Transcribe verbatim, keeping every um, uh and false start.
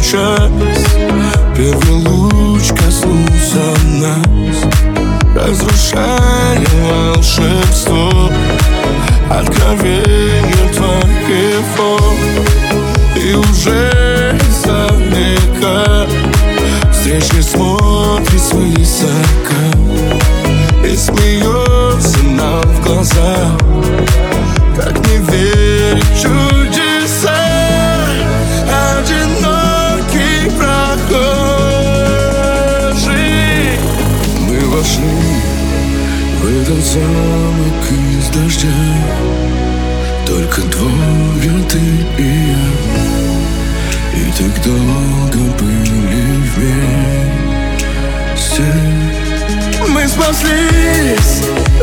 час. Первый луч коснулся нас, разрушая волшебство, откровение твоего. И уже издалека встречный смотрит свысока и смеется нам в глаза. Как не верить в чудеса? Одинокий прохожий. Мы вошли в этот замок из дождя, только двое, ты и я. И так долго были вместе. Мы спаслись